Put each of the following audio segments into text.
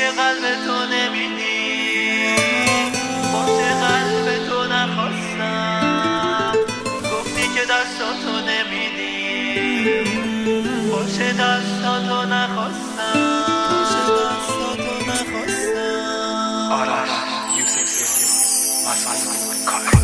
که قلب تو نمیدی، واسه قلب تو نخواستم. گفتی که دستاتو نمیدی، واسه دستاتو نخواستم. آرش یوسفی مسئول کارش.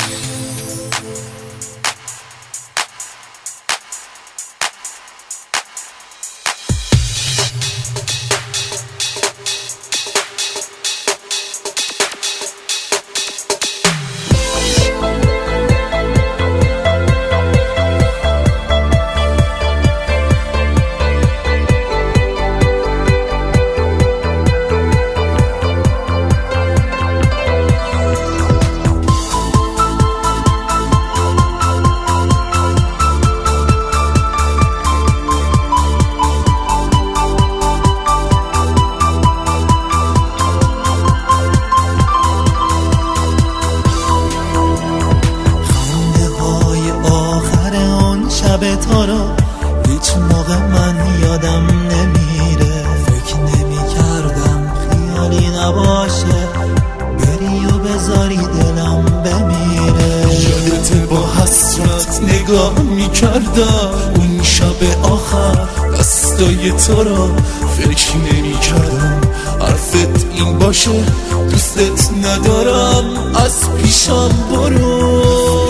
تو رو هیچ موقع من یادم نمیره. فکر نمی کردم خیالی نباشه بری و بذاری دلم بمیره. یادت با حسرت نگاه میکردم اون شب آخر دستای تو رو. فکر نمی کردم حرفت این باشه دوستت ندارم از پیشم برو.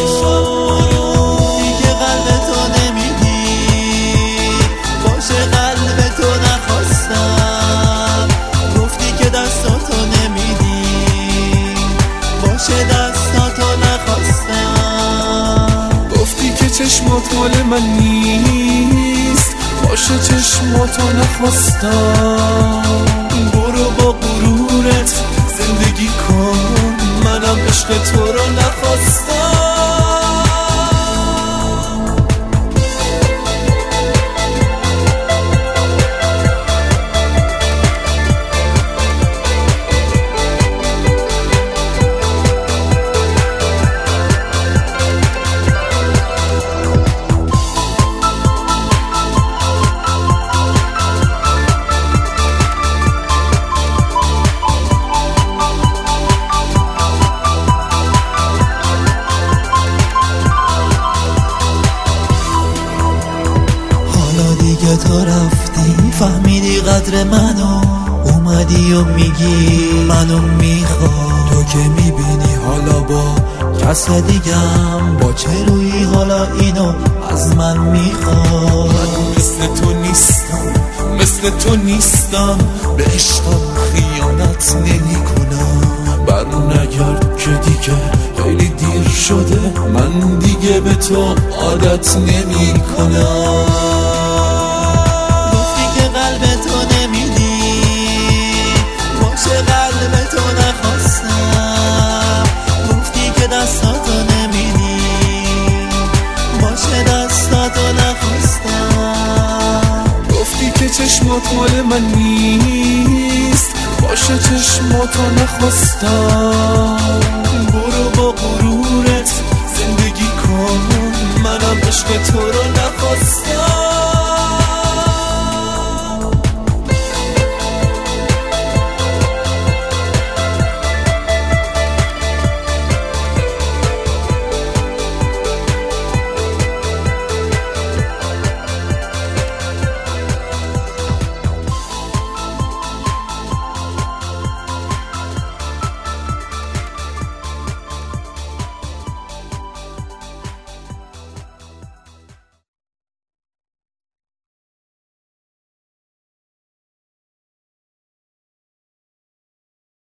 چشمات مال من نیست، باشه چشماتو نخواستم. برو با غرورت زندگی کن، منم عشق تو رو نخواستم. دیگه تو رفتی فهمیدی قدر منو، اومدی و میگی منو میخوای. تو که میبینی حالا با کس دیگم، با چه روی حالا اینو از من میخوای. من مثل تو نیستم، مثل تو نیستم، به عشقم خیانت نمی کنم. بر نگرد که دیگه خیلی دیر شده، من دیگه به تو عادت نمی کنم. چشمات مال من نیست، باشه چشماتو نخواستم. برو با غرورت زندگی کن، منم عشق تو رو نخواستم.